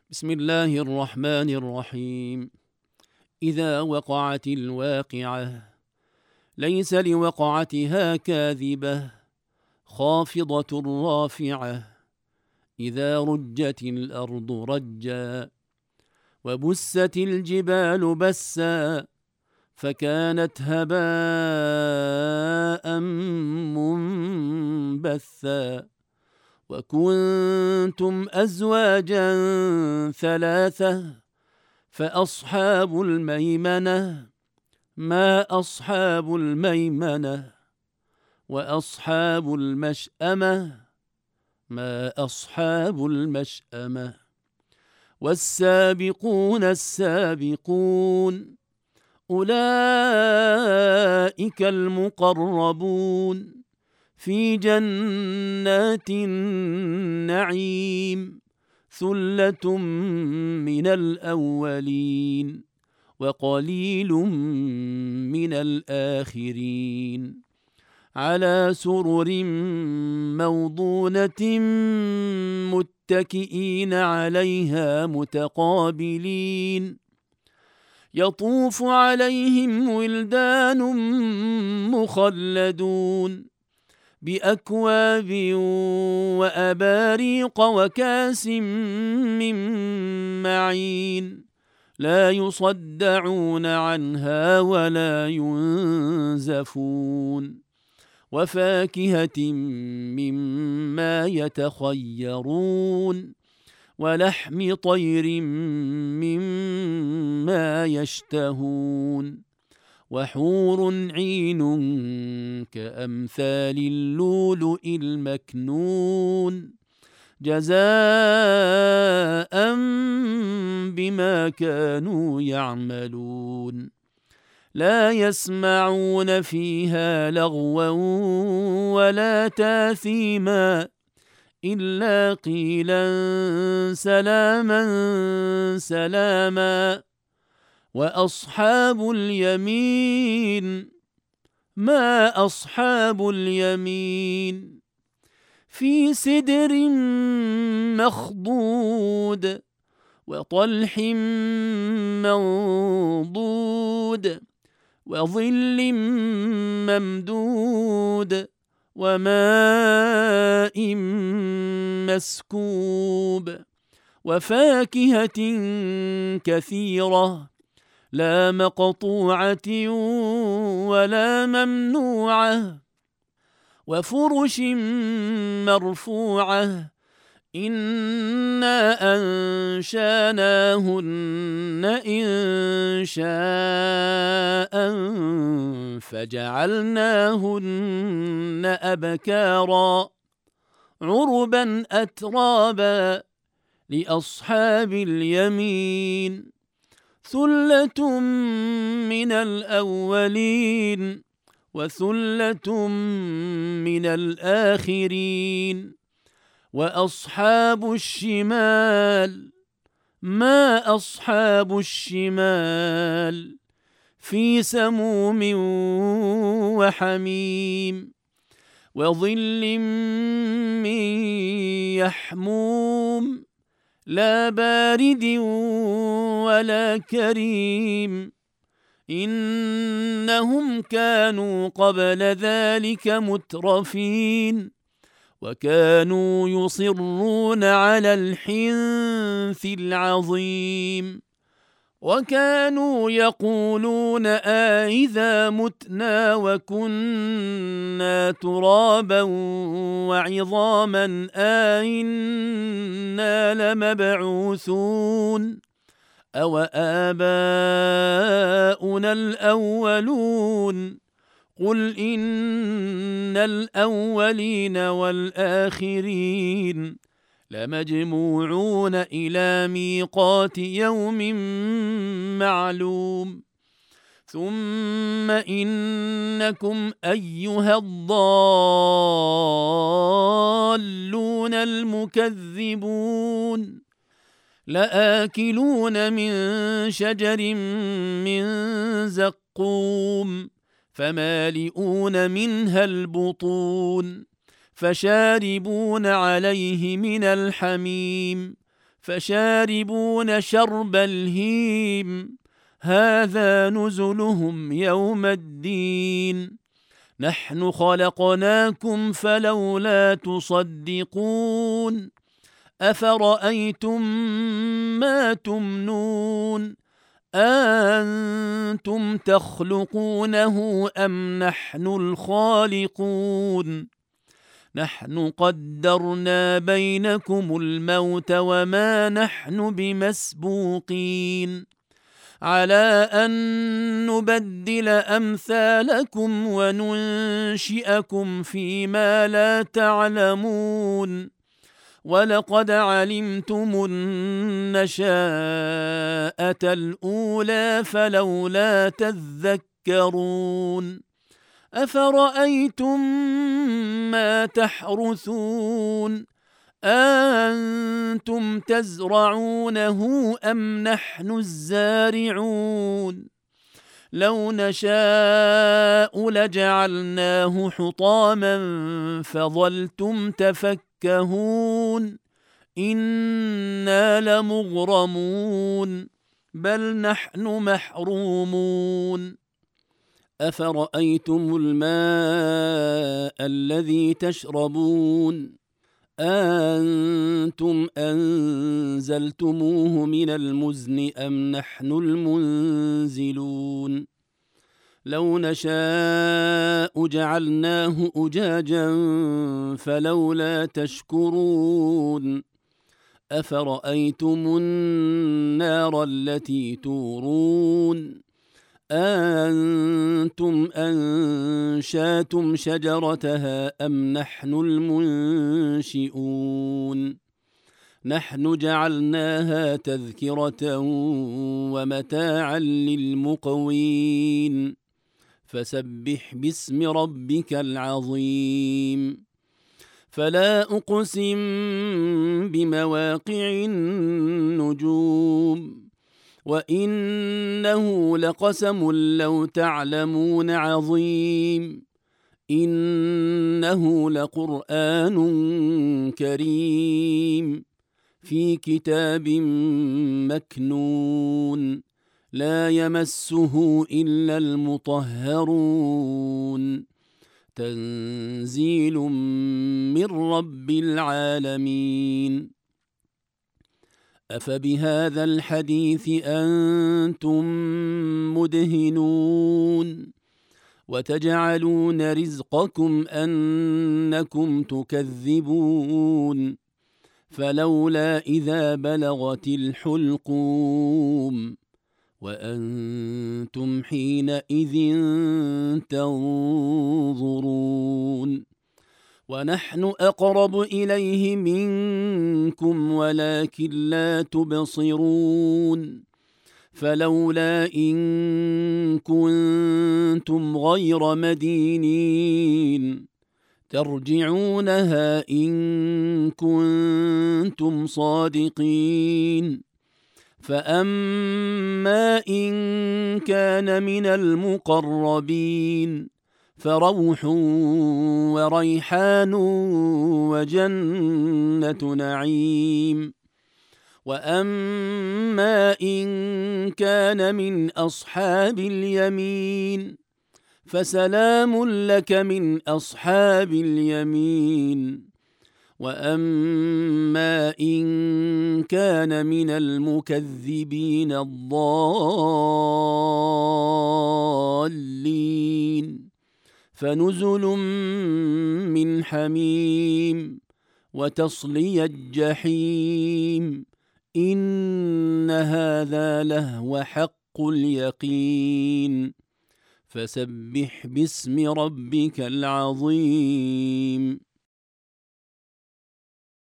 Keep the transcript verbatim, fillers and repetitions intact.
بسم الله الرحمن الرحيم. إذا وقعت الواقعة ليس لوقعتها كاذبة خافضة رافعة إذا رجت الأرض رجا وبست الجبال بسا فكانت هباء منبثا وكنتم أزواجا ثلاثة فأصحاب الميمنة ما أصحاب الميمنة وأصحاب المشأمة ما أصحاب المشأمة والسابقون السابقون أولئك المقربون في جنات النعيم ثلة من الأولين وقليل من الآخرين على سرر موضونة متكئين عليها متقابلين يطوف عليهم ولدان مخلدون بأكواب وأباريق وكاس من معين لا يصدعون عنها ولا ينزفون وفاكهة مما يتخيرون ولحم طير مما يشتهون وحور عين كأمثال اللؤلؤ المكنون جزاء بما كانوا يعملون لا يسمعون فيها لغوا ولا تاثيما إلا قيلا سلاما سلاما وأصحاب اليمين ما أصحاب اليمين في سدر مخضود وطلح منضود وظل ممدود وماء مسكوب وفاكهة كثيرة لا مقطوعة ولا ممنوعة وفرش مرفوعة إنا أنشاناهن إنشاء فجعلناهن أبكارا عربا أترابا لأصحاب اليمين ثلة من الأولين وثلة من الآخرين وأصحاب الشمال ما أصحاب الشمال في سموم وحميم وظل من يحموم لا بارد ولا كريم إنهم كانوا قبل ذلك مترفين وكانوا يصرون على الحنث العظيم وكانوا يقولون أإذا متنا وكنا ترابا وعظاما أإنا لمبعوثون أو آباؤنا الأولون قل إن الأولين والآخرين لمجموعون إلى ميقات يوم معلوم ثم إنكم أيها الضالون المكذبون لآكلون من شجر من زقوم فمالئون منها البطون فشاربون عليه من الحميم فشاربون شرب الهيم هذا نزلهم يوم الدين نحن خلقناكم فلولا تصدقون أفرأيتم ما تمنون أأنتم تخلقونه أم نحن الخالقون نحن قدرنا بينكم الموت وما نحن بمسبوقين على أن نبدل أمثالكم وننشئكم فيما لا تعلمون ولقد علمتم النشاءة الأولى فلولا تذكرون أفرأيتم ما تحرثون أأنتم تزرعونه أم نحن الزارعون لو نشاء لجعلناه حطاما فظلتم تفكهون إنا لمغرمون بل نحن محرومون أفرأيتم الماء الذي تشربون أأنتم أنزلتموه من المزن أم نحن المنزلون لو نشاء جعلناه أجاجا فلولا تشكرون أفرأيتم النار التي تورون أأنتم أنشأتم شجرتها أم نحن المنشئون نحن جعلناها تذكرة ومتاعا للمقوين فسبح باسم ربك العظيم فلا أقسم بمواقع النجوم وإنه لقسم لو تعلمون عظيم إنه لقرآن كريم في كتاب مكنون لا يمسه إلا المطهرون تنزيل من رب العالمين أفبهذا الحديث أنتم مدهنون وتجعلون رزقكم أنكم تكذبون فلولا إذا بلغت الحلقوم وأنتم حينئذ تنظرون ونحن أقرب إليه منكم ولكن لا تبصرون فلولا إن كنتم غير مدينين ترجعونها إن كنتم صادقين فأما إن كان من المقربين فروح وريحان وجنة نعيم وأما إن كان من أصحاب اليمين فسلام لك من أصحاب اليمين وأما إن كان من المكذبين الضالين فنزل من حميم وتصلي الجحيم إن هذا لهو حق اليقين فسبح باسم ربك العظيم